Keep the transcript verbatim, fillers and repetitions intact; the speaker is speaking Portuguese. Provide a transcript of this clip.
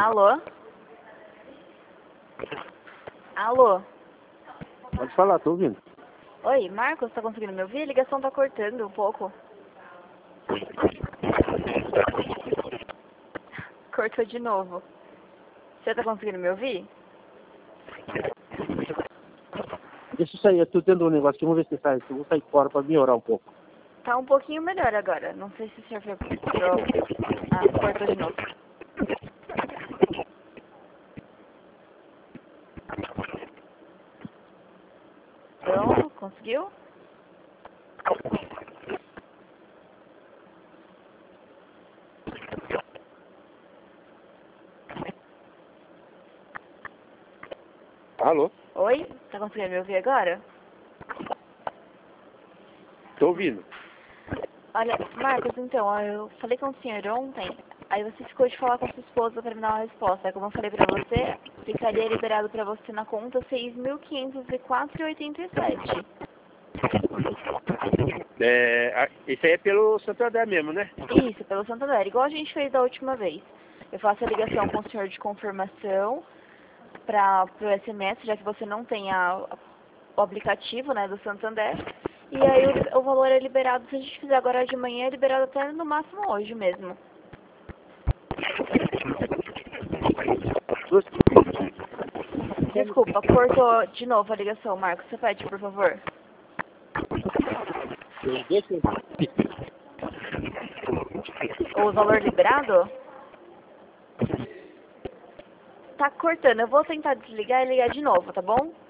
Alô? Alô? Pode falar, tô ouvindo. Oi, Marcos, tá conseguindo me ouvir? A ligação tá cortando um pouco. Cortou de novo. Você tá conseguindo me ouvir? Deixa eu sair, eu tô tendo um negócio aqui, vamos ver se sai. Eu vou sair fora pra melhorar um pouco. Tá um pouquinho melhor agora. Não sei se o senhor foi pro... Ah, cortou de novo. Então, conseguiu? Alô? Oi? Tá conseguindo me ouvir agora? Tô ouvindo. Olha, Marcos, então, eu falei com o senhor ontem, aí você ficou de falar com a sua esposa pra me dar uma resposta. Como eu falei pra você, ficaria liberado pra você na conta seis mil quinhentos e quatro reais e oitenta e sete. É, esse aí é pelo Santander mesmo, né? Isso, pelo Santander, igual a gente fez da última vez. Eu faço a ligação com o senhor de confirmação para o S M S, já que você não tem a, o aplicativo, né, do Santander. E aí o, o valor é liberado, se a gente fizer agora de manhã, é liberado até no máximo hoje mesmo. Desculpa, cortou de novo a ligação, Marcos. Você pede, por favor. O valor liberado? Tá cortando. Eu vou tentar desligar e ligar de novo, tá bom?